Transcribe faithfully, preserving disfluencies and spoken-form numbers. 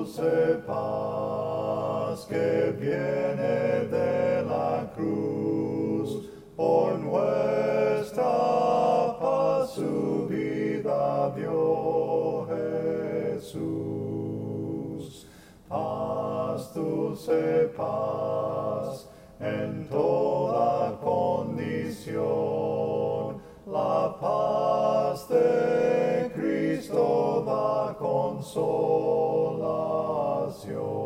dulce paz que viene de la cruz, por nuestra paz su vida dio Jesús. Paz, dulce paz, en toda condición, la paz de Cristo da consolación.